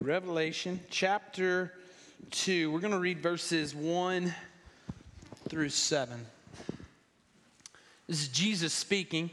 Revelation chapter 2. We're going to read verses 1 through 7. This is Jesus speaking.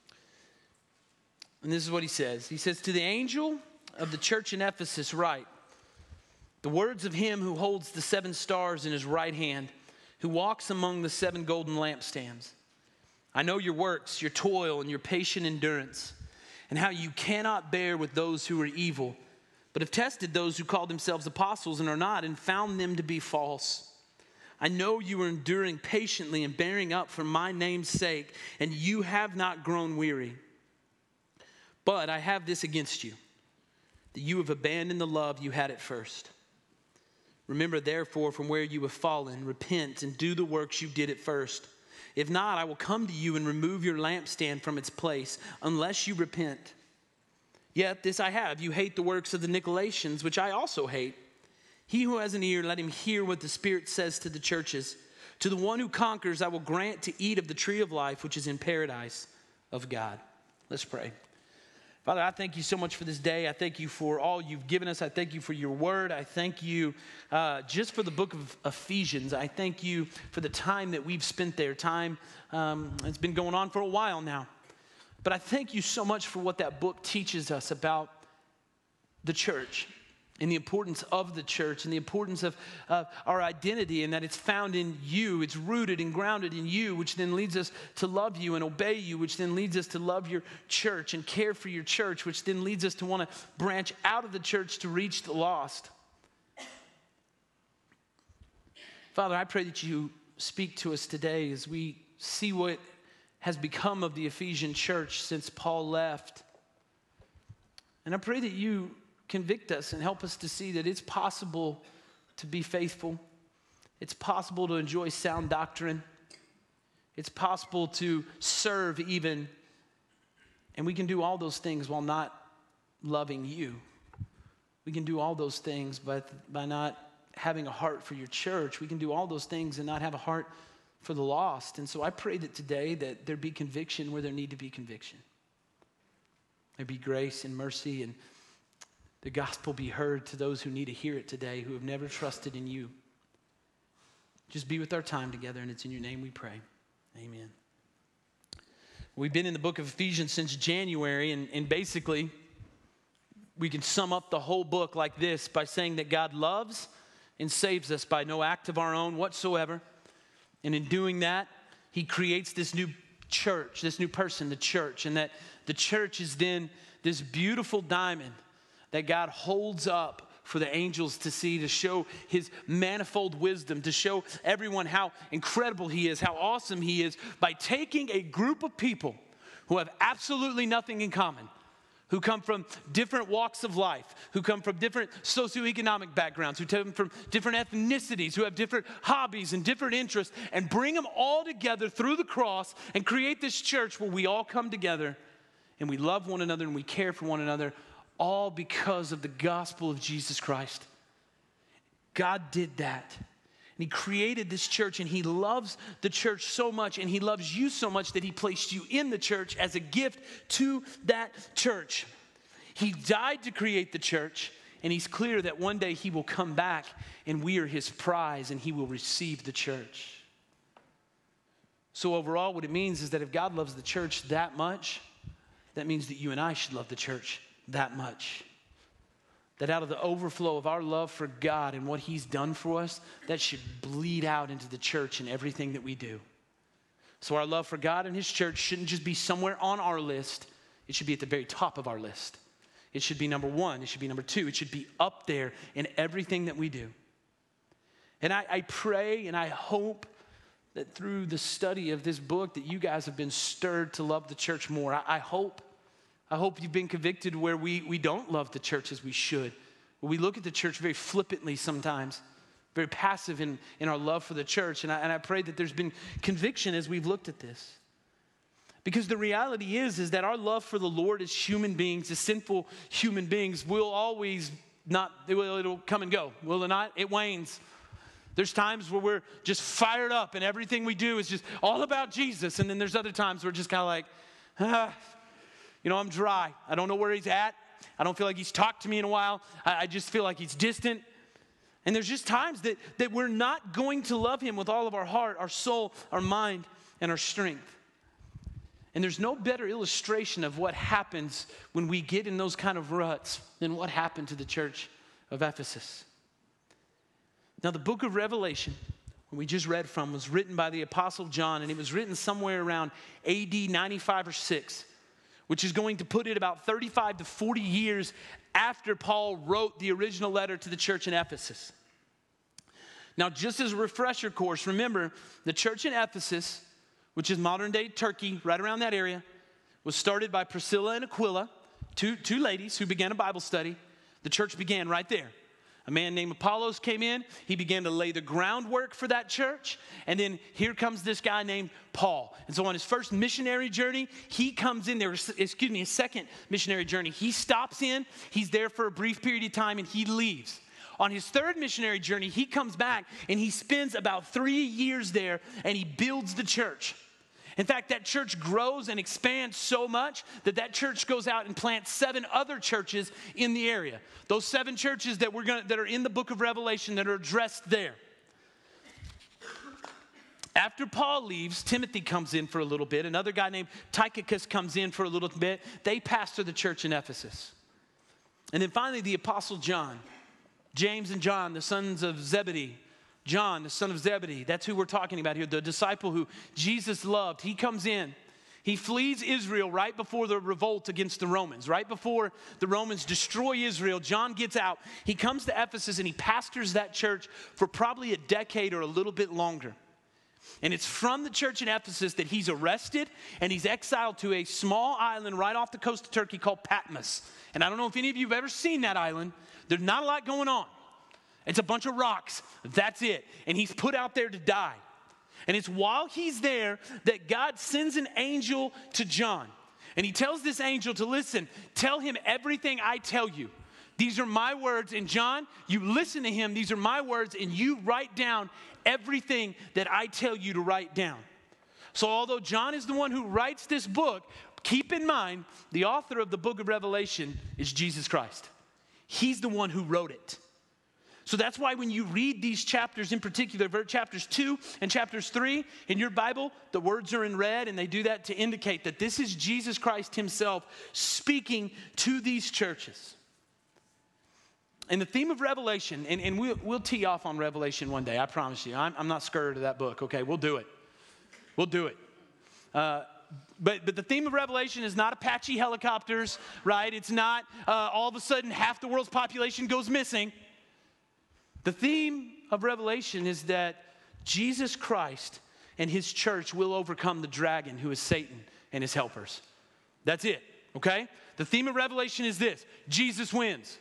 And this is what he says. He says, "To the angel of the church in Ephesus write, the words of him who holds the 7 stars in his right hand, who walks among the 7 golden lampstands. I know your works, your toil, and your patient endurance, and how you cannot bear with those who are evil, but have tested those who call themselves apostles and are not, and found them to be false. I know you are enduring patiently and bearing up for my name's sake, and you have not grown weary. But I have this against you, that you have abandoned the love you had at first. Remember, therefore, from where you have fallen, repent and do the works you did at first. If not, I will come to you and remove your lampstand from its place, unless you repent. Yet this I have, you hate the works of the Nicolaitans, which I also hate. He who has an ear, let him hear what the Spirit says to the churches. To the one who conquers, I will grant to eat of the tree of life, which is in paradise of God." Let's pray. Father, I thank you so much for this day. I thank you for all you've given us. I thank you for your word. I thank you just for the book of Ephesians. I thank you for the time that we've spent there. Time, it's been going on for a while now. But I thank you so much for what that book teaches us about the church and the importance of the church and the importance of our identity, and that it's found in you. It's rooted and grounded in you, which then leads us to love you and obey you, which then leads us to love your church and care for your church, which then leads us to want to branch out of the church to reach the lost. Father, I pray that you speak to us today as we see what has become of the Ephesian church since Paul left. And I pray that you convict us and help us to see that it's possible to be faithful. It's possible to enjoy sound doctrine. It's possible to serve even. And we can do all those things while not loving you. We can do all those things by not having a heart for your church. We can do all those things and not have a heart for the lost. And so I pray that today that there be conviction where there need to be conviction. There be grace and mercy, and the gospel be heard to those who need to hear it today, who have never trusted in you. Just be with our time together, and it's in your name we pray. Amen. We've been in the book of Ephesians since January, and basically we can sum up the whole book like this by saying that God loves and saves us by no act of our own whatsoever. And in doing that, he creates this new church, this new person, the church. And that the church is then this beautiful diamond that God holds up for the angels to see, to show his manifold wisdom, to show everyone how incredible he is, how awesome he is, by taking a group of people who have absolutely nothing in common, who come from different walks of life, who come from different socioeconomic backgrounds, who come from different ethnicities, who have different hobbies and different interests, and bring them all together through the cross and create this church where we all come together and we love one another and we care for one another, all because of the gospel of Jesus Christ. God did that. And he created this church, and he loves the church so much, and he loves you so much that he placed you in the church as a gift to that church. He died to create the church, and he's clear that one day he will come back, and we are his prize, and he will receive the church. So overall, what it means is that if God loves the church that much, that means that you and I should love the church that much. That out of the overflow of our love for God and what he's done for us, that should bleed out into the church and everything that we do. So our love for God and his church shouldn't just be somewhere on our list. It should be at the very top of our list. It should be number 1. It should be number 2. It should be up there in everything that we do. And I pray and I hope that through the study of this book that you guys have been stirred to love the church more. I hope you've been convicted where we don't love the church as we should. Where we look at the church very flippantly sometimes, very passive in our love for the church. And I pray that there's been conviction as we've looked at this. Because the reality is that our love for the Lord as human beings, as sinful human beings, will always not, it'll come and go. Will it not? It wanes. There's times where we're just fired up and everything we do is just all about Jesus. And then there's other times where we're just kind of like, I'm dry. I don't know where he's at. I don't feel like he's talked to me in a while. I just feel like he's distant. And there's just times that we're not going to love him with all of our heart, our soul, our mind, and our strength. And there's no better illustration of what happens when we get in those kind of ruts than what happened to the church of Ephesus. Now, the book of Revelation, we just read from, was written by the Apostle John, and it was written somewhere around AD 95 or 6, which is going to put it about 35 to 40 years after Paul wrote the original letter to the church in Ephesus. Now, just as a refresher course, remember, the church in Ephesus, which is modern-day Turkey, right around that area, was started by Priscilla and Aquila, two ladies who began a Bible study. The church began right there. A man named Apollos came in. He began to lay the groundwork for that church. And then here comes this guy named Paul. And so on his first missionary journey, he comes in there, his second missionary journey. He stops in, he's there for a brief period of time, and he leaves. On his third missionary journey, he comes back, and he spends about 3 years there, and he builds the church. In fact, that church grows and expands so much that church goes out and plants 7 other churches in the area. Those 7 churches that are in the book of Revelation that are addressed there. After Paul leaves, Timothy comes in for a little bit. Another guy named Tychicus comes in for a little bit. They pastor the church in Ephesus. And then finally, the Apostle John, James and John, the sons of Zebedee. John, the son of Zebedee, that's who we're talking about here, the disciple who Jesus loved. He comes in. He flees Israel right before the revolt against the Romans. Right before the Romans destroy Israel, John gets out. He comes to Ephesus and he pastors that church for probably a decade or a little bit longer. And it's from the church in Ephesus that he's arrested and he's exiled to a small island right off the coast of Turkey called Patmos. And I don't know if any of you have ever seen that island. There's not a lot going on. It's a bunch of rocks. That's it. And he's put out there to die. And it's while he's there that God sends an angel to John. And he tells this angel to listen, tell him everything I tell you. These are my words. And John, you listen to him. These are my words. And you write down everything that I tell you to write down. So although John is the one who writes this book, keep in mind the author of the book of Revelation is Jesus Christ. He's the one who wrote it. So that's why when you read these chapters in particular, chapters 2 and chapters 3 in your Bible, the words are in red, and they do that to indicate that this is Jesus Christ himself speaking to these churches. And the theme of Revelation, and we'll tee off on Revelation one day, I promise you. I'm not scared of that book, okay? We'll do it. We'll do it. But the theme of Revelation is not Apache helicopters, right? It's not all of a sudden half the world's population goes missing. The theme of Revelation is that Jesus Christ and his church will overcome the dragon who is Satan and his helpers. That's it, okay? The theme of Revelation is this: Jesus wins.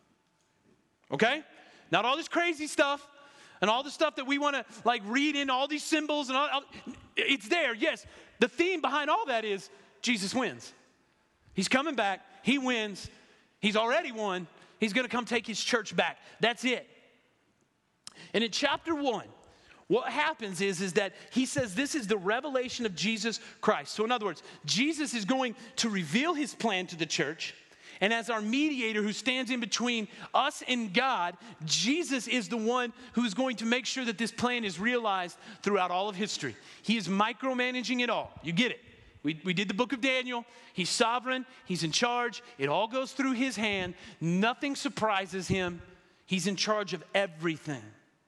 Okay? Not all this crazy stuff and all the stuff that we want to like read in all these symbols and all. It's there, yes. The theme behind all that is Jesus wins. He's coming back. He wins. He's already won. He's going to come take his church back. That's it. And in chapter 1, what happens is that he says this is the revelation of Jesus Christ. So in other words, Jesus is going to reveal his plan to the church. And as our mediator who stands in between us and God, Jesus is the one who's going to make sure that this plan is realized throughout all of history. He is micromanaging it all. You get it. We did the book of Daniel. He's sovereign. He's in charge. It all goes through his hand. Nothing surprises him. He's in charge of everything.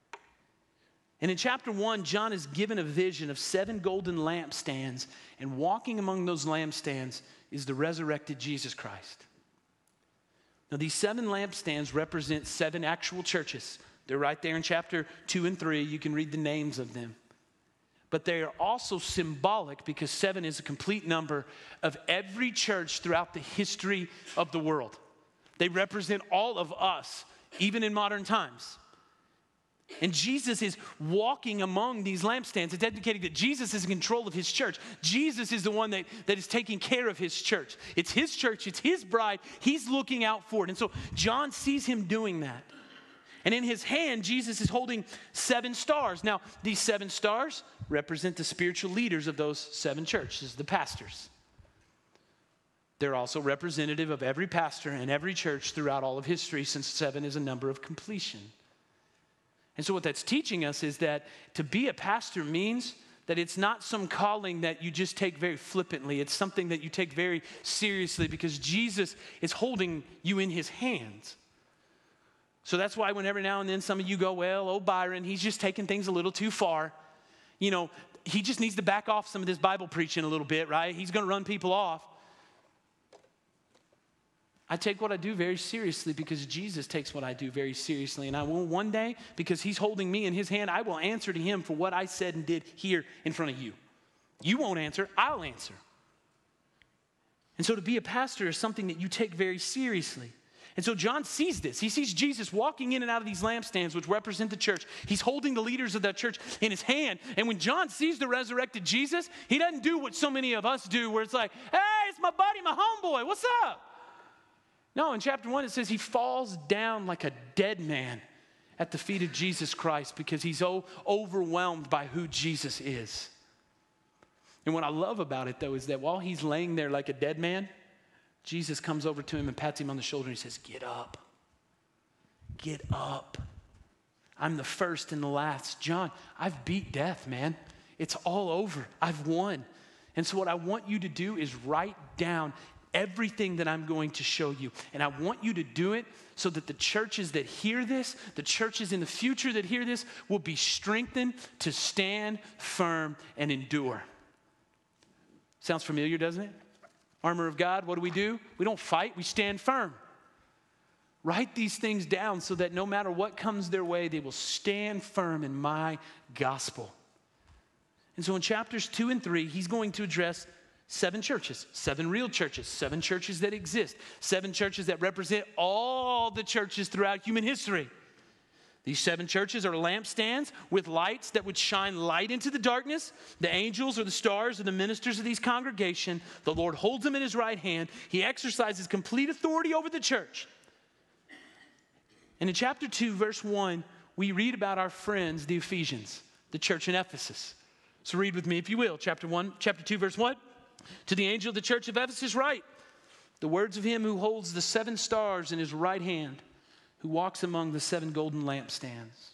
And in chapter 1, John is given a vision of 7 golden lampstands, and walking among those lampstands is the resurrected Jesus Christ. Now, these 7 lampstands represent 7 actual churches. They're right there in chapter 2 and 3. You can read the names of them. But they are also symbolic, because 7 is a complete number, of every church throughout the history of the world. They represent all of us, even in modern times. And Jesus is walking among these lampstands. It's indicating that Jesus is in control of his church. Jesus is the one that is taking care of his church. It's his church. It's his bride. He's looking out for it. And so John sees him doing that. And in his hand, Jesus is holding 7 stars. Now, these 7 stars represent the spiritual leaders of those 7 churches, the pastors. They're also representative of every pastor and every church throughout all of history, since 7 is a number of completion. And so what that's teaching us is that to be a pastor means that it's not some calling that you just take very flippantly. It's something that you take very seriously because Jesus is holding you in his hands. So that's why when every now and then some of you go, well, oh, Byron, he's just taking things a little too far. You know, he just needs to back off some of this Bible preaching a little bit, right? He's going to run people off. I take what I do very seriously because Jesus takes what I do very seriously. And I will one day, because he's holding me in his hand, I will answer to him for what I said and did here in front of you. You won't answer, I'll answer. And so to be a pastor is something that you take very seriously. And so John sees this. He sees Jesus walking in and out of these lampstands, which represent the church. He's holding the leaders of that church in his hand. And when John sees the resurrected Jesus, he doesn't do what so many of us do, where it's like, hey, it's my buddy, my homeboy, what's up? No, in chapter 1, it says he falls down like a dead man at the feet of Jesus Christ because he's so overwhelmed by who Jesus is. And what I love about it, though, is that while he's laying there like a dead man, Jesus comes over to him and pats him on the shoulder and he says, get up. Get up. I'm the first and the last. John, I've beat death, man. It's all over. I've won. And so what I want you to do is write down everything that I'm going to show you. And I want you to do it so that the churches that hear this, the churches in the future that hear this, will be strengthened to stand firm and endure. Sounds familiar, doesn't it? Armor of God, what do? We don't fight, we stand firm. Write these things down so that no matter what comes their way, they will stand firm in my gospel. And so in chapters 2 and 3, he's going to address 7 churches, 7 real churches, 7 churches that exist, 7 churches that represent all the churches throughout human history. These 7 churches are lampstands with lights that would shine light into the darkness. The angels or the stars are the ministers of these congregations. The Lord holds them in his right hand. He exercises complete authority over the church. And in chapter 2, verse 1, we read about our friends, the Ephesians, the church in Ephesus. So read with me, if you will, chapter 2, verse 1. To the angel of the church of Ephesus write, the words of him who holds the 7 stars in his right hand, who walks among the 7 golden lampstands.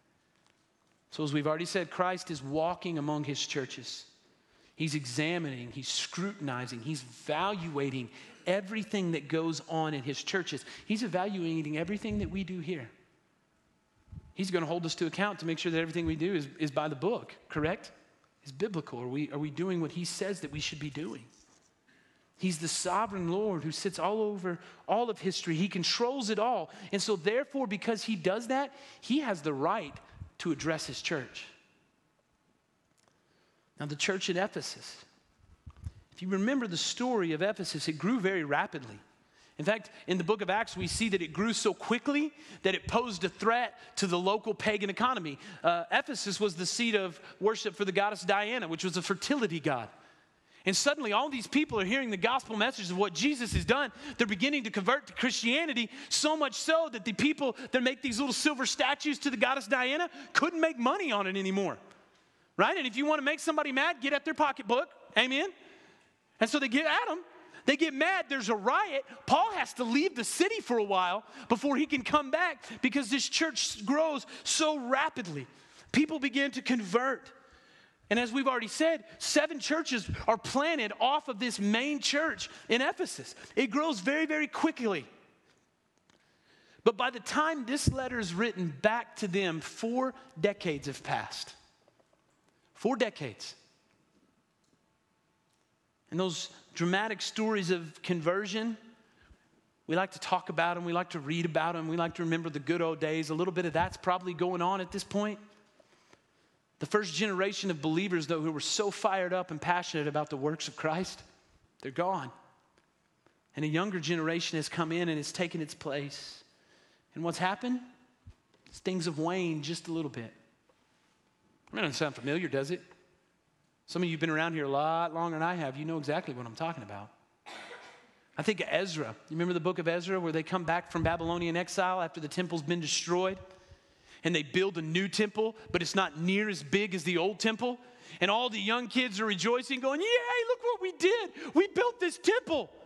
So as we've already said, Christ is walking among his churches. He's examining, he's scrutinizing, he's evaluating everything that goes on in his churches. He's evaluating everything that we do here. He's going to hold us to account to make sure that everything we do is by the book, correct? Is biblical. Are we doing what he says that we should be doing? He's the sovereign Lord who sits all over all of history. He controls it all. And so therefore, because he does that, he has the right to address his church. Now, the church in Ephesus, if you remember the story of Ephesus, it grew very rapidly. In fact, in the book of Acts, we see that it grew so quickly that it posed a threat to the local pagan economy. Ephesus was the seat of worship for the goddess Diana, which was a fertility god. And suddenly all these people are hearing the gospel message of what Jesus has done. They're beginning to convert to Christianity, so much so that the people that make these little silver statues to the goddess Diana couldn't make money on it anymore. Right? And if you want to make somebody mad, get at their pocketbook. Amen? And so they get at them. They get mad. There's a riot. Paul has to leave the city for a while before he can come back because this church grows so rapidly. People begin to convert. And as we've already said, 7 churches are planted off of this main church in Ephesus. It grows very, very quickly. But by the time this letter is written back to them, 4 decades have passed. 4 decades. And those dramatic stories of conversion, we like to talk about them, we like to read about them, we like to remember the good old days. A little bit of that's probably going on at this point. The first generation of believers, though, who were so fired up and passionate about the works of Christ, they're gone. And a younger generation has come in and has taken its place. And what's happened? Things have waned just a little bit. That doesn't sound familiar, does it? Some of you have been around here a lot longer than I have. You know exactly what I'm talking about. I think of Ezra. You remember the book of Ezra where they come back from Babylonian exile after the temple's been destroyed? And they build a new temple, but it's not near as big as the old temple. And all the young kids are rejoicing, going, yay, look what we did. We built this temple.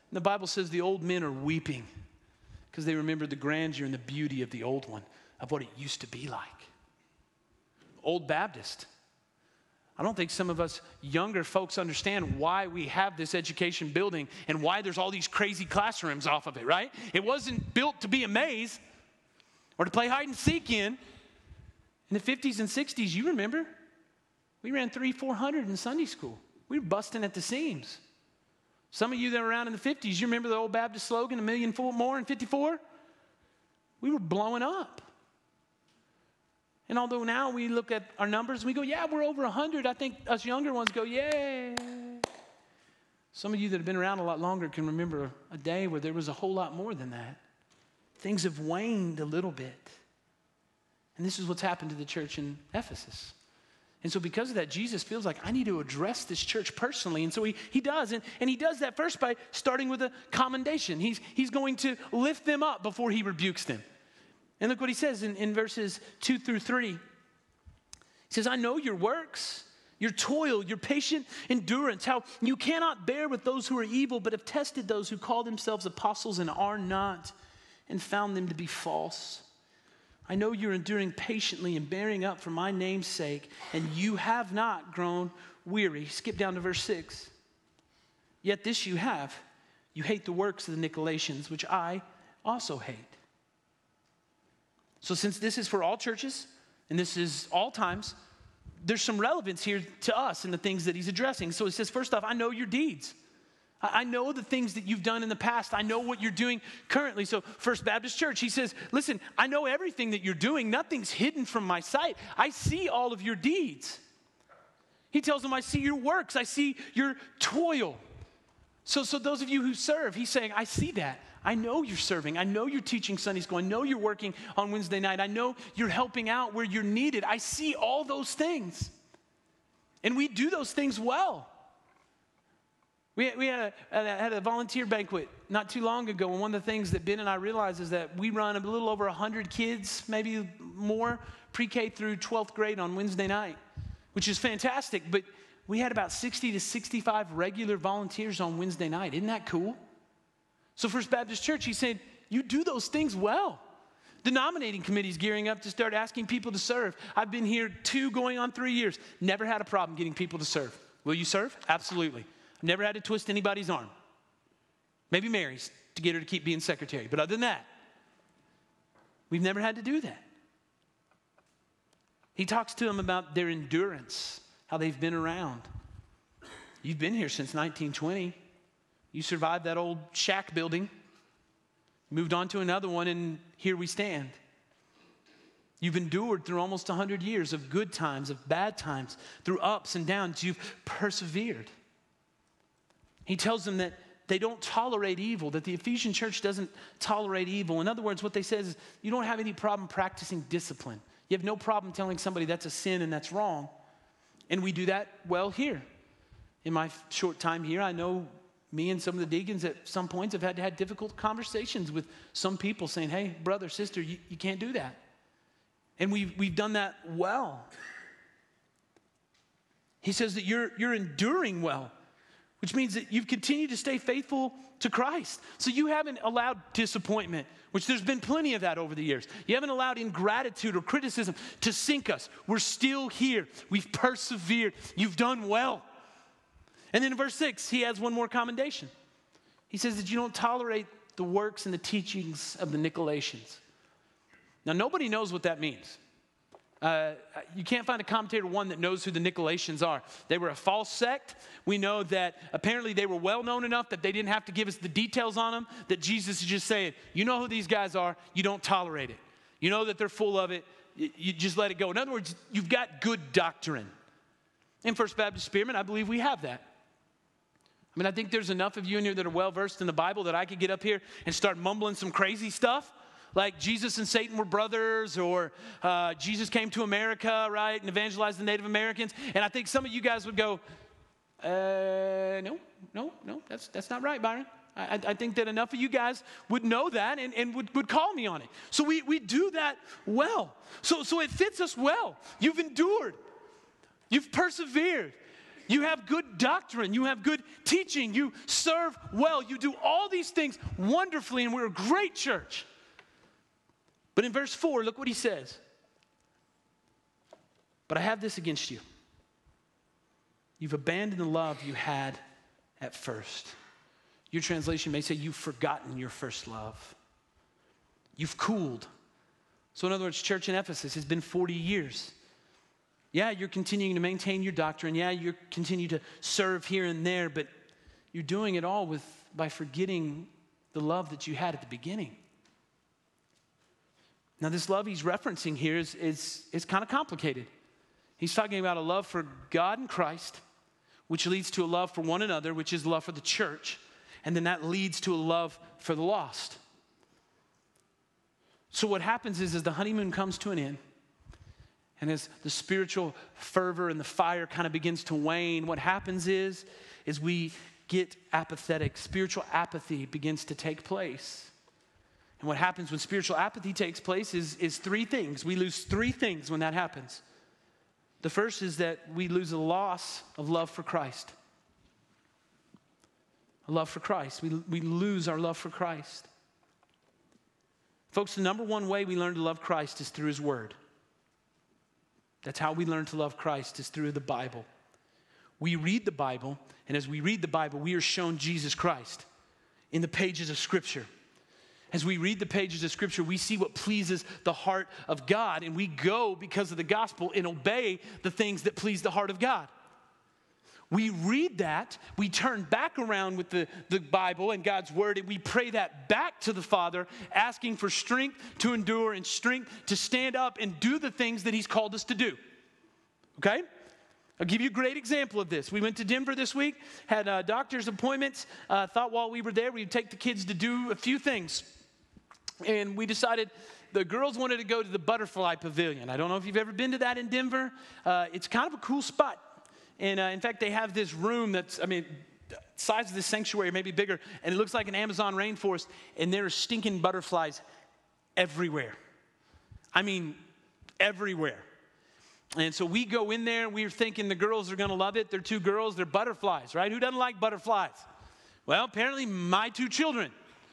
And the Bible says the old men are weeping because they remember the grandeur and the beauty of the old one, of what it used to be like. Old Baptist. I don't think some of us younger folks understand why we have this education building and why there's all these crazy classrooms off of it, right? It wasn't built to be a maze or to play hide and seek in. In the 50s and 60s, you remember, we ran 300-400 in Sunday school. We were busting at the seams. Some of you that were around in the 50s, you remember the old Baptist slogan, 1,000,000 more in 54? We were blowing up. And although now we look at our numbers and we go, yeah, we're over 100, I think us younger ones go, yay. Some of you that have been around a lot longer can remember a day where there was a whole lot more than that. Things have waned a little bit. And this is what's happened to the church in Ephesus. And so because of that, Jesus feels like, I need to address this church personally. And so he does. And he does that first by starting with a commendation. He's going to lift them up before he rebukes them. And look what he says in verses 2-3. He says, I know your works, your toil, your patient endurance, how you cannot bear with those who are evil, but have tested those who call themselves apostles and are not, and found them to be false. I know you're enduring patiently and bearing up for my name's sake, and you have not grown weary. Skip down to verse 6. Yet this you have. You hate the works of the Nicolaitans, which I also hate. So since this is for all churches, and this is all times, there's some relevance here to us in the things that he's addressing. So he says, first off, I know your deeds. I know the things that you've done in the past. I know what you're doing currently. So First Baptist Church, he says, listen, I know everything that you're doing. Nothing's hidden from my sight. I see all of your deeds. He tells them, I see your works. I see your toil. So those of you who serve, he's saying, I see that. I know you're serving. I know you're teaching Sunday school. I know you're working on Wednesday night. I know you're helping out where you're needed. I see all those things. And we do those things well. We had a volunteer banquet not too long ago, and one of the things that Ben and I realized is that we run a little over 100 kids, maybe more, pre-K through 12th grade on Wednesday night, which is fantastic. But we had about 60 to 65 regular volunteers on Wednesday night. Isn't that cool? So First Baptist Church, he said, you do those things well. The nominating committee is gearing up to start asking people to serve. I've been here 2 going on 3 years. Never had a problem getting people to serve. Will you serve? Absolutely. Never had to twist anybody's arm. Maybe Mary's to get her to keep being secretary. But other than that, we've never had to do that. He talks to them about their endurance, how they've been around. You've been here since 1920. You survived that old shack building, moved on to another one, and here we stand. You've endured through almost 100 years of good times, of bad times, through ups and downs. You've persevered. He tells them that they don't tolerate evil, that the Ephesian church doesn't tolerate evil. In other words, what they say is you don't have any problem practicing discipline. You have no problem telling somebody that's a sin and that's wrong. And we do that well here. In my short time here, I know me and some of the deacons at some points have had to have difficult conversations with some people saying, hey, brother, sister, you can't do that. And we've done that well. He says that you're enduring well, which means that you've continued to stay faithful to Christ. So you haven't allowed disappointment, which there's been plenty of that over the years. You haven't allowed ingratitude or criticism to sink us. We're still here. We've persevered. You've done well. And then in verse 6, he adds one more commendation. He says that you don't tolerate the works and the teachings of the Nicolaitans. Now, nobody knows what that means. You can't find a commentator one that knows who the Nicolaitans are. They were a false sect. We know that apparently they were well known enough that they didn't have to give us the details on them, that Jesus is just saying, you know who these guys are, you don't tolerate it. You know that they're full of it, you just let it go. In other words, you've got good doctrine. In First Baptist Spearman, I believe we have that. I mean, I think there's enough of you in here that are well-versed in the Bible that I could get up here and start mumbling some crazy stuff, like Jesus and Satan were brothers, or Jesus came to America, right, and evangelized the Native Americans. And I think some of you guys would go, no, that's not right, Byron. I think that enough of you guys would know that and would call me on it. So we do that well. So it fits us well. You've endured. You've persevered. You have good doctrine. You have good teaching. You serve well. You do all these things wonderfully, and we're a great church. But in verse 4, look what he says. But I have this against you. You've abandoned the love you had at first. Your translation may say you've forgotten your first love. You've cooled. So in other words, church in Ephesus has been 40 years. Yeah, you're continuing to maintain your doctrine. Yeah, you continue to serve here and there, but you're doing it all by forgetting the love that you had at the beginning. Now, this love he's referencing here is kind of complicated. He's talking about a love for God and Christ, which leads to a love for one another, which is love for the church, and then that leads to a love for the lost. So what happens is, as the honeymoon comes to an end, and as the spiritual fervor and the fire kind of begins to wane, what happens is we get apathetic. Spiritual apathy begins to take place. And what happens when spiritual apathy takes place is three things. We lose three things when that happens. The first is that we lose a loss of love for Christ. A love for Christ. We lose our love for Christ. Folks, the number one way we learn to love Christ is through his word. That's how we learn to love Christ, is through the Bible. We read the Bible, and as we read the Bible, we are shown Jesus Christ in the pages of Scripture. As we read the pages of Scripture, we see what pleases the heart of God, and we go, because of the gospel, and obey the things that please the heart of God. We read that, we turn back around with the Bible and God's word, and we pray that back to the Father, asking for strength to endure and strength to stand up and do the things that he's called us to do. Okay? I'll give you a great example of this. We went to Denver this week, had doctor's appointments, thought while we were there we'd take the kids to do a few things. And we decided the girls wanted to go to the Butterfly Pavilion. I don't know if you've ever been to that in Denver. It's kind of a cool spot. And in fact, they have this room that's, size of this sanctuary, maybe bigger, and it looks like an Amazon rainforest, and there are stinking butterflies everywhere. Everywhere. And so we go in there, and we're thinking the girls are going to love it. They're two girls, they're butterflies, right? Who doesn't like butterflies? Well, apparently my two children.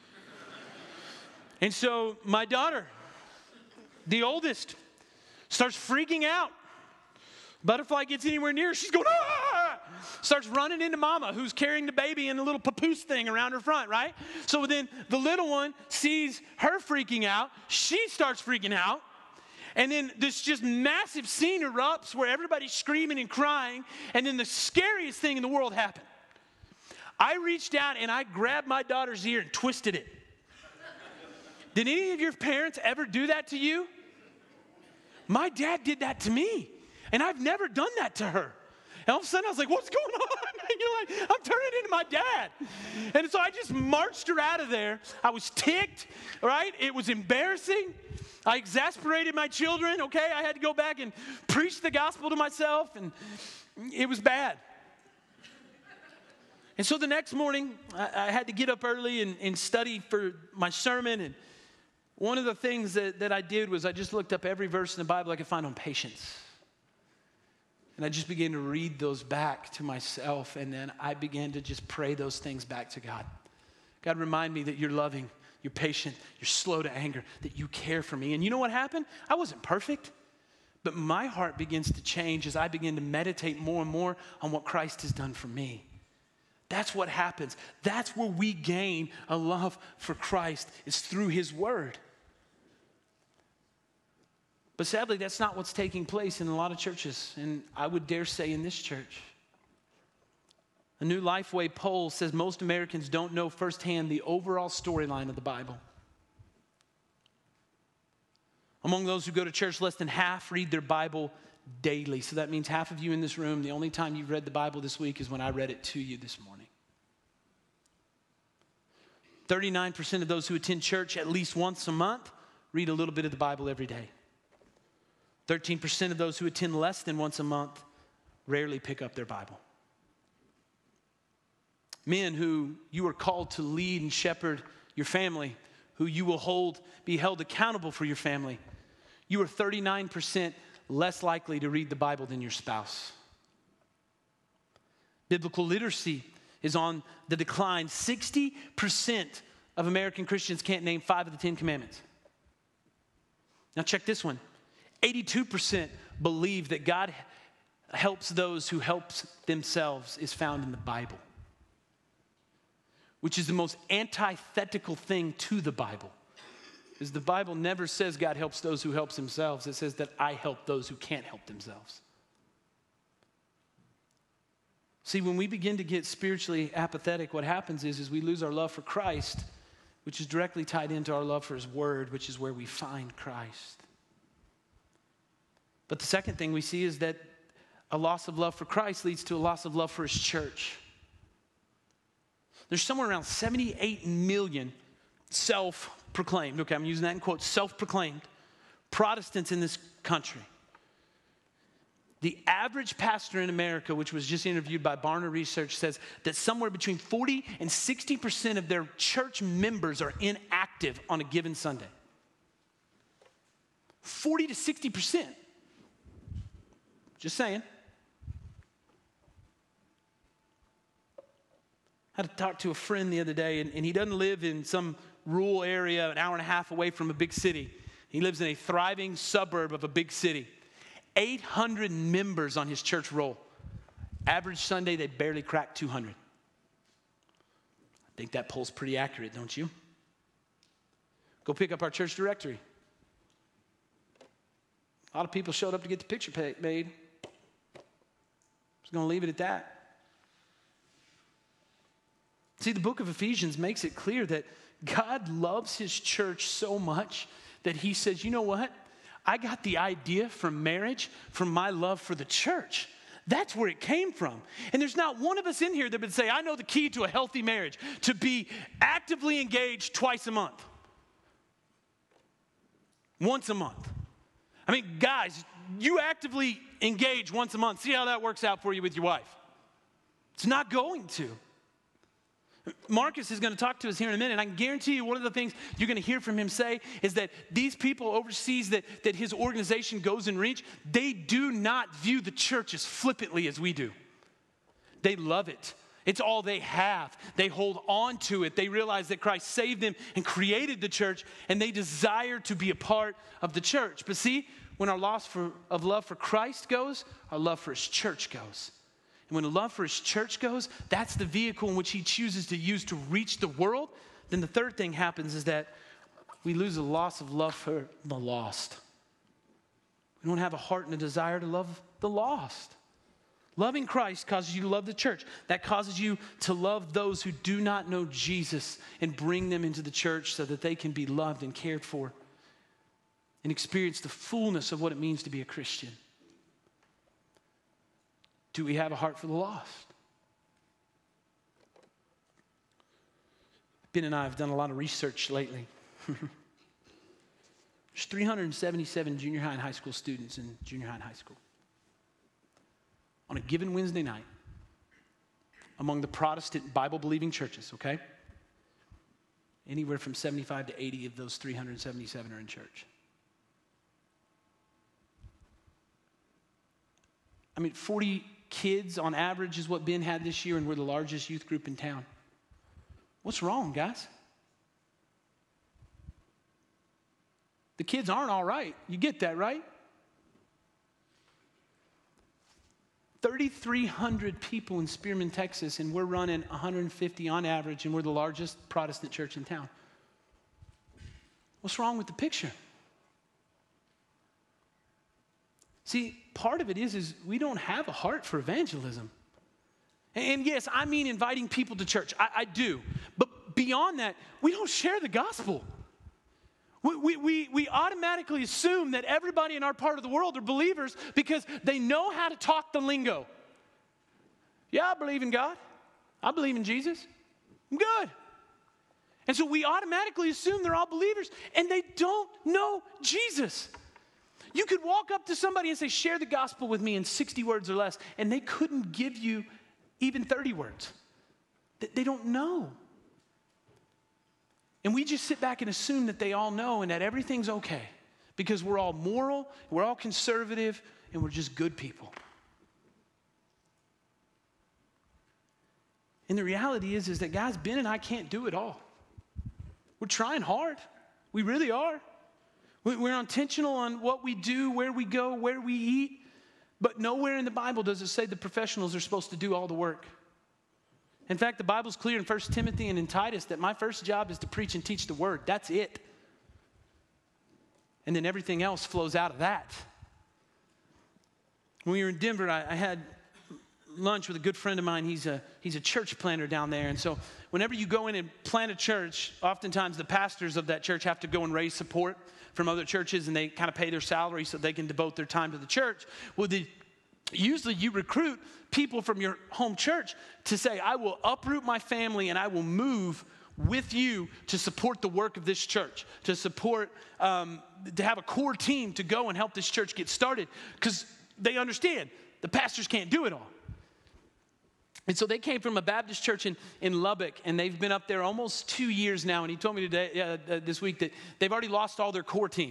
And so my daughter, the oldest, starts freaking out. Butterfly gets anywhere near, she's going, ah! Starts running into mama, who's carrying the baby in a little papoose thing around her front, right? So then the little one sees her freaking out. She starts freaking out. And then this just massive scene erupts where everybody's screaming and crying. And then the scariest thing in the world happened. I reached out and I grabbed my daughter's ear and twisted it. Did any of your parents ever do that to you? My dad did that to me. And I've never done that to her. And all of a sudden I was like, what's going on? I'm turning into my dad. And so I just marched her out of there. I was ticked, right? It was embarrassing. I exasperated my children, okay? I had to go back and preach the gospel to myself, and it was bad. And so the next morning, I had to get up early and study for my sermon. And one of the things that I did was I just looked up every verse in the Bible I could find on patience. And I just began to read those back to myself, and then I began to just pray those things back to God. God, remind me that you're loving, you're patient, you're slow to anger, that you care for me. And you know what happened? I wasn't perfect, but my heart begins to change as I begin to meditate more and more on what Christ has done for me. That's what happens. That's where we gain a love for Christ, is through his word. But sadly, that's not what's taking place in a lot of churches, and I would dare say in this church. A new Lifeway poll says most Americans don't know firsthand the overall storyline of the Bible. Among those who go to church, less than half read their Bible daily. So that means half of you in this room, the only time you've read the Bible this week is when I read it to you this morning. 39% of those who attend church at least once a month read a little bit of the Bible every day. 13% of those who attend less than once a month rarely pick up their Bible. Men who you are called to lead and shepherd your family, who you will be held accountable for your family, you are 39% less likely to read the Bible than your spouse. Biblical literacy is on the decline. 60% of American Christians can't name 5 of the 10 commandments. Now check this one. 82% believe that God helps those who help themselves is found in the Bible, which is the most antithetical thing to the Bible. Because the Bible never says God helps those who help themselves. It says that I help those who can't help themselves. See, when we begin to get spiritually apathetic, what happens is we lose our love for Christ, which is directly tied into our love for his word, which is where we find Christ. But the second thing we see is that a loss of love for Christ leads to a loss of love for his church. There's somewhere around 78 million self-proclaimed, okay, I'm using that in quotes, self-proclaimed Protestants in this country. The average pastor in America, which was just interviewed by Barna Research, says that somewhere between 40 and 60% of their church members are inactive on a given Sunday. 40 to 60%. Just saying. I had to talk to a friend the other day, and he doesn't live in some rural area an hour and a half away from a big city. He lives in a thriving suburb of a big city. 800 members on his church roll. Average Sunday, they barely crack 200. I think that poll's pretty accurate, don't you? Go pick up our church directory. A lot of people showed up to get the picture made. Just going to leave it at that. See, the book of Ephesians makes it clear that God loves his church so much that he says, you know what? I got the idea from marriage from my love for the church. That's where it came from. And there's not one of us in here that would say, I know the key to a healthy marriage, to be actively engaged twice a month. Once a month. I mean, guys, you actively engage once a month. See how that works out for you with your wife. It's not going to. Marcus is going to talk to us here in a minute, and I can guarantee you one of the things you're going to hear from him say is that these people overseas that his organization goes and reach, they do not view the church as flippantly as we do. They love it. It's all they have. They hold on to it. They realize that Christ saved them and created the church, and they desire to be a part of the church. But see, when our loss of love for Christ goes, our love for his church goes. And when the love for his church goes, that's the vehicle in which he chooses to use to reach the world. Then the third thing happens is that we lose a loss of love for the lost. We don't have a heart and a desire to love the lost. Loving Christ causes you to love the church. That causes you to love those who do not know Jesus and bring them into the church so that they can be loved and cared for and experience the fullness of what it means to be a Christian. Do we have a heart for the lost? Ben and I have done a lot of research lately. There's 377 junior high and high school students in junior high and high school. On a given Wednesday night, among the Protestant Bible-believing churches, okay? Anywhere from 75 to 80 of those 377 are in church. I mean, 40 kids on average is what Ben had this year, and we're the largest youth group in town. What's wrong, guys? The kids aren't all right. You get that, right? 3,300 people in Spearman, Texas, and we're running 150 on average, and we're the largest Protestant church in town. What's wrong with the picture? See, part of it is we don't have a heart for evangelism. And yes, I mean inviting people to church. I do. But beyond that, we don't share the gospel. We automatically assume that everybody in our part of the world are believers because they know how to talk the lingo. Yeah, I believe in God. I believe in Jesus. I'm good. And so we automatically assume they're all believers, and they don't know Jesus. You could walk up to somebody and say, share the gospel with me in 60 words or less, and they couldn't give you even 30 words. They don't know. And we just sit back and assume that they all know and that everything's okay because we're all moral, we're all conservative, and we're just good people. And the reality is that, guys, Ben and I can't do it all. We're trying hard. We really are. We're intentional on what we do, where we go, where we eat. But nowhere in the Bible does it say the professionals are supposed to do all the work. In fact, the Bible's clear in 1 Timothy and in Titus that my first job is to preach and teach the word. That's it. And then everything else flows out of that. When we were in Denver, I had lunch with a good friend of mine. He's a church planter down there. And so whenever you go in and plant a church, oftentimes the pastors of that church have to go and raise support from other churches, and they kind of pay their salary so they can devote their time to the church. Well, usually you recruit people from your home church to say, I will uproot my family and I will move with you to support the work of this church, to support, to have a core team to go and help this church get started, because they understand the pastors can't do it all. And so they came from a Baptist church in Lubbock, and they've been up there almost 2 years now. And he told me this week that they've already lost all their core team.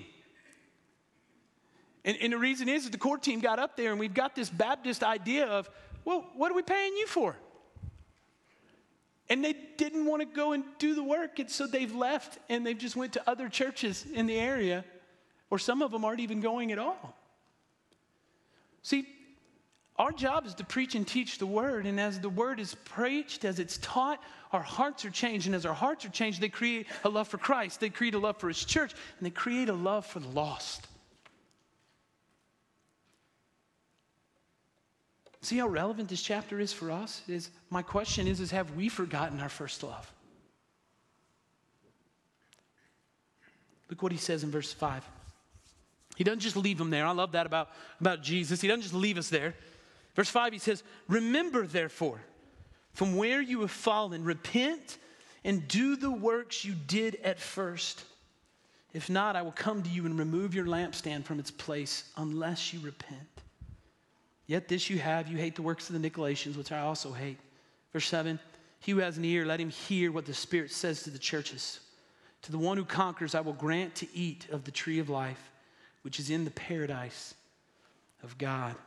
And the reason is that the core team got up there, and we've got this Baptist idea of, well, what are we paying you for? And they didn't want to go and do the work, and so they've left, and they've just went to other churches in the area, or some of them aren't even going at all. See, our job is to preach and teach the word, and as the word is preached, as it's taught, our hearts are changed, and as our hearts are changed, they create a love for Christ, they create a love for his church, and they create a love for the lost. See how relevant this chapter is for us? My question is have we forgotten our first love? Look what he says in verse 5. He doesn't just leave them there. I love that about Jesus. He doesn't just leave us there. Verse 5, he says, remember, therefore, from where you have fallen, repent and do the works you did at first. If not, I will come to you and remove your lampstand from its place unless you repent. Yet this you have, you hate the works of the Nicolaitans, which I also hate. Verse 7, he who has an ear, let him hear what the Spirit says to the churches. To the one who conquers, I will grant to eat of the tree of life, which is in the paradise of God.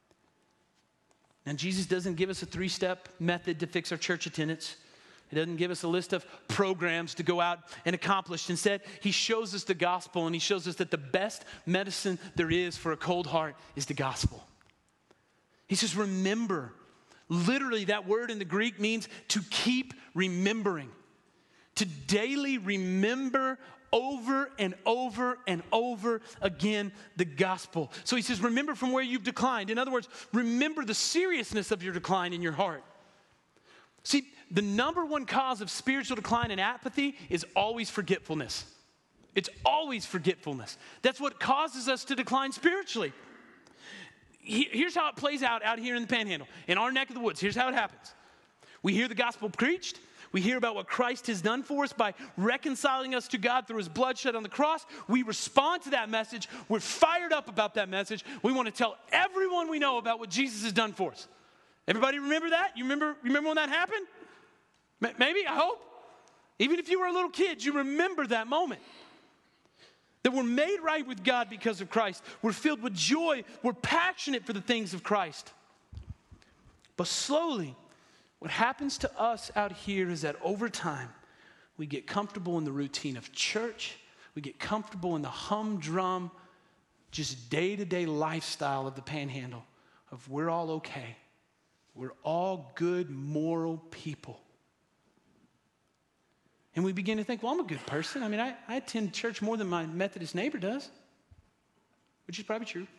Now, Jesus doesn't give us a 3-step method to fix our church attendance. He doesn't give us a list of programs to go out and accomplish. Instead, he shows us the gospel, and he shows us that the best medicine there is for a cold heart is the gospel. He says, remember. Literally, that word in the Greek means to keep remembering, to daily remember over and over and over again the gospel. So he says, remember from where you've declined. In other words, remember the seriousness of your decline in your heart. See, the number one cause of spiritual decline and apathy is always forgetfulness. It's always forgetfulness. That's what causes us to decline spiritually. Here's how it plays out here in the Panhandle, in our neck of the woods. Here's how it happens. We hear the gospel preached. We hear about what Christ has done for us by reconciling us to God through his blood shed on the cross. We respond to that message. We're fired up about that message. We want to tell everyone we know about what Jesus has done for us. Everybody remember that? You remember when that happened? Maybe, I hope. Even if you were a little kid, you remember that moment. That we're made right with God because of Christ. We're filled with joy. We're passionate for the things of Christ. But slowly, what happens to us out here is that over time, we get comfortable in the routine of church. We get comfortable in the humdrum, just day-to-day lifestyle of the Panhandle of we're all okay. We're all good, moral people. And we begin to think, well, I'm a good person. I mean, I attend church more than my Methodist neighbor does, which is probably true.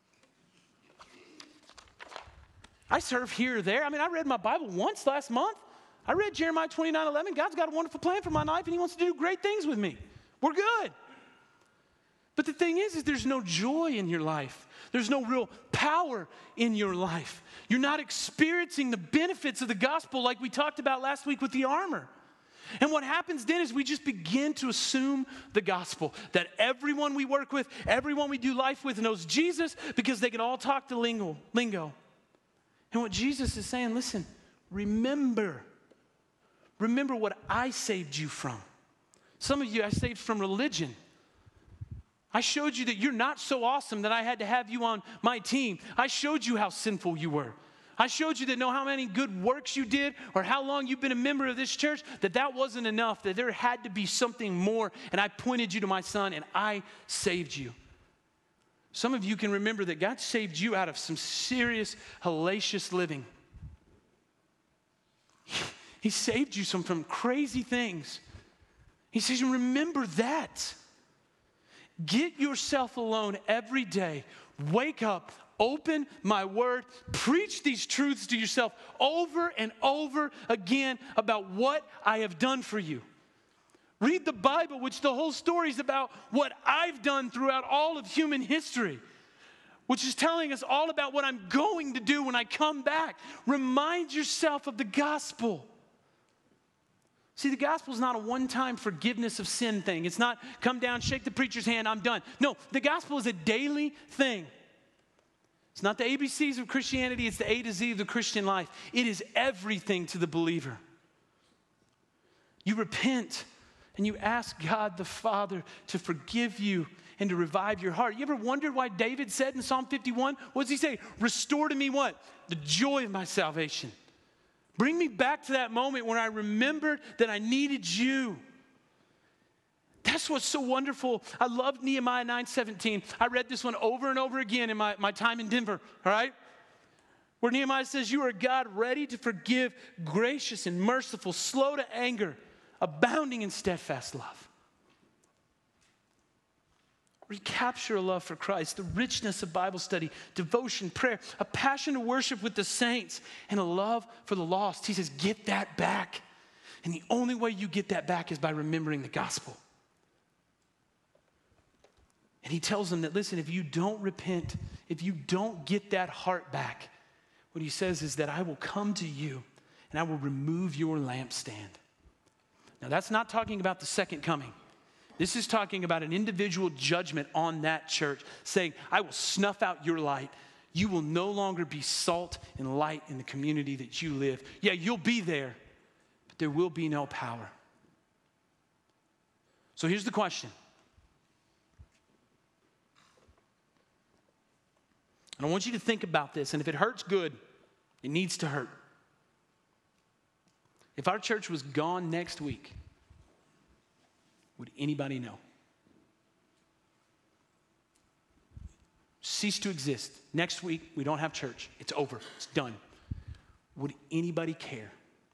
I serve here or there. I mean, I read my Bible once last month. I read Jeremiah 29:11. God's got a wonderful plan for my life, and he wants to do great things with me. We're good. But the thing is there's no joy in your life. There's no real power in your life. You're not experiencing the benefits of the gospel like we talked about last week with the armor. And what happens then is we just begin to assume the gospel, that everyone we work with, everyone we do life with knows Jesus because they can all talk the lingo. And what Jesus is saying, listen, remember what I saved you from. Some of you I saved from religion. I showed you that you're not so awesome that I had to have you on my team. I showed you how sinful you were. I showed you that know how many good works you did or how long you've been a member of this church, that wasn't enough, that there had to be something more. And I pointed you to my son and I saved you. Some of you can remember that God saved you out of some serious, hellacious living. He saved you from crazy things. He says, remember that. Get yourself alone every day. Wake up. Open my word, preach these truths to yourself over and over again about what I have done for you. Read the Bible, which the whole story is about what I've done throughout all of human history, which is telling us all about what I'm going to do when I come back. Remind yourself of the gospel. See, the gospel is not a one-time forgiveness of sin thing. It's not come down, shake the preacher's hand, I'm done. No, the gospel is a daily thing. It's not the ABCs of Christianity, it's the A to Z of the Christian life. It is everything to the believer. You repent and you ask God the Father to forgive you and to revive your heart. You ever wondered why David said in Psalm 51, what does he say? Restore to me what? The joy of my salvation. Bring me back to that moment when I remembered that I needed you. That's what's so wonderful. I love Nehemiah 9:17. I read this one over and over again in my time in Denver, all right? Where Nehemiah says, you are a God ready to forgive, gracious and merciful, slow to anger, abounding in steadfast love. Recapture a love for Christ, the richness of Bible study, devotion, prayer, a passion to worship with the saints, and a love for the lost. He says, get that back. And the only way you get that back is by remembering the gospel. And he tells them that, listen, if you don't repent, if you don't get that heart back, what he says is that I will come to you and I will remove your lampstand. Now, that's not talking about the second coming. This is talking about an individual judgment on that church, saying, I will snuff out your light. You will no longer be salt and light in the community that you live. Yeah, you'll be there, but there will be no power. So here's the question. And I want you to think about this, and if it hurts, good. It needs to hurt. If our church was gone next week, would anybody know? Cease to exist. Next week, we don't have church. It's over. It's done. Would anybody care?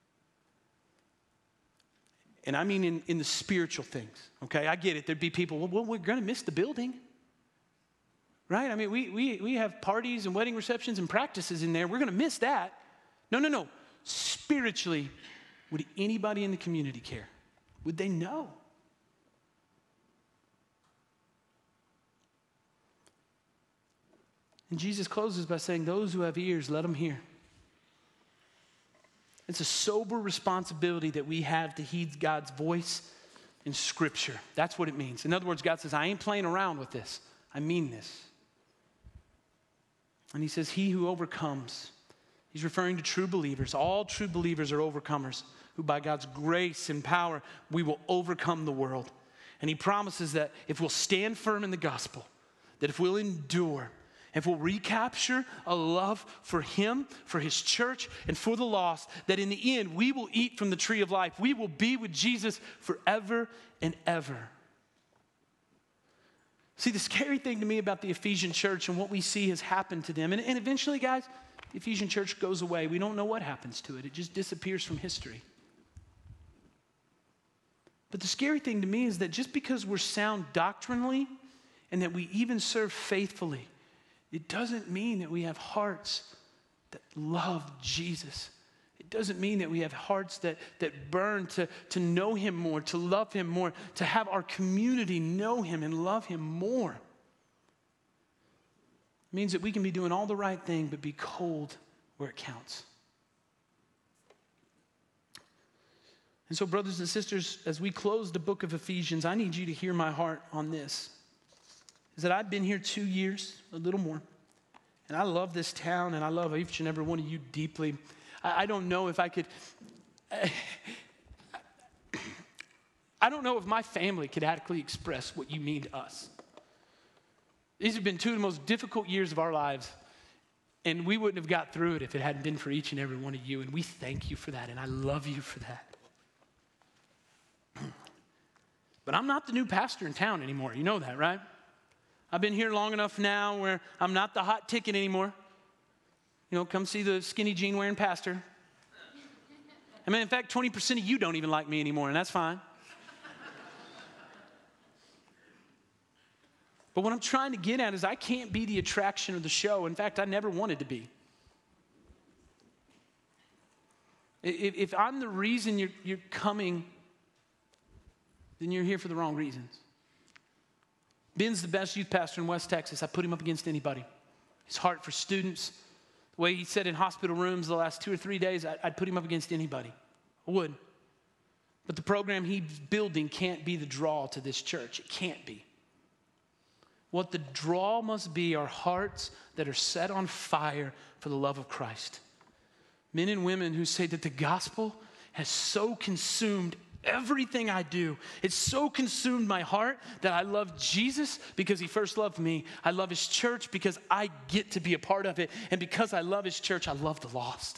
And I mean in the spiritual things, okay? I get it. There'd be people, well, we're going to miss the building. Right? I mean, we have parties and wedding receptions and practices in there. We're going to miss that. No. Spiritually, would anybody in the community care? Would they know? And Jesus closes by saying, those who have ears, let them hear. It's a sober responsibility that we have to heed God's voice in Scripture. That's what it means. In other words, God says, I ain't playing around with this. I mean this. And he says, he who overcomes, he's referring to true believers. All true believers are overcomers who by God's grace and power, we will overcome the world. And he promises that if we'll stand firm in the gospel, that if we'll endure, if we'll recapture a love for him, for his church, and for the lost, that in the end, we will eat from the tree of life. We will be with Jesus forever and ever. See, the scary thing to me about the Ephesian church and what we see has happened to them, and eventually, guys, the Ephesian church goes away. We don't know what happens to it. It just disappears from history. But the scary thing to me is that just because we're sound doctrinally and that we even serve faithfully, it doesn't mean that we have hearts that love Jesus. It doesn't mean that we have hearts that burn to know him more, to love him more, to have our community know him and love him more. It means that we can be doing all the right thing, but be cold where it counts. And so, brothers and sisters, as we close the book of Ephesians, I need you to hear my heart on this. Is that I've been here 2 years, a little more, and I love this town, and I love each and every one of you deeply. I don't know if I could, I don't know if my family could adequately express what you mean to us. These have been 2 of the most difficult years of our lives. And we wouldn't have got through it if it hadn't been for each and every one of you. And we thank you for that, and I love you for that. But I'm not the new pastor in town anymore. You know that, right? I've been here long enough now where I'm not the hot ticket anymore. You know, come see the skinny jean wearing pastor. I mean, in fact, 20% of you don't even like me anymore, and that's fine. But what I'm trying to get at is I can't be the attraction of the show. In fact, I never wanted to be. If I'm the reason you're coming, then you're here for the wrong reasons. Ben's the best youth pastor in West Texas. I put him up against anybody. His heart for students, the way he said in hospital rooms the last 2 or 3 days, I'd put him up against anybody. I would. But the program he's building can't be the draw to this church. It can't be. What the draw must be are hearts that are set on fire for the love of Christ. Men and women who say that the gospel has so consumed everything I do. It's so consumed my heart that I love Jesus because he first loved me. I love his church because I get to be a part of it. And because I love his church, I love the lost.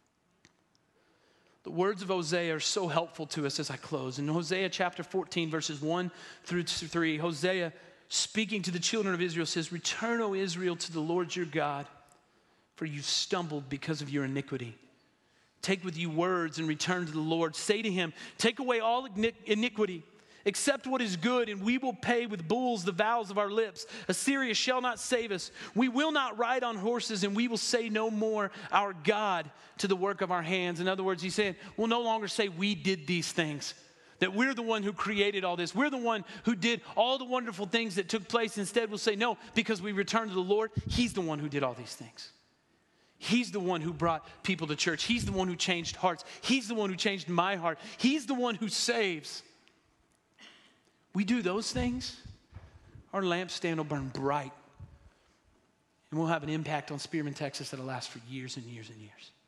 The words of Hosea are so helpful to us as I close. In Hosea chapter 14, verses 1 through 3, Hosea, speaking to the children of Israel, says, "Return, O Israel, to the Lord your God, for you stumbled because of your iniquity. Take with you words and return to the Lord. Say to him, take away all iniquity. Accept what is good, and we will pay with bulls the vows of our lips. Assyria shall not save us. We will not ride on horses, and we will say no more, our God, to the work of our hands." In other words, he's saying, we'll no longer say we did these things, that we're the one who created all this. We're the one who did all the wonderful things that took place. Instead, we'll say, no, because we return to the Lord, he's the one who did all these things. He's the one who brought people to church. He's the one who changed hearts. He's the one who changed my heart. He's the one who saves. We do those things, our lampstand will burn bright. And we'll have an impact on Spearman, Texas that'll last for years and years and years.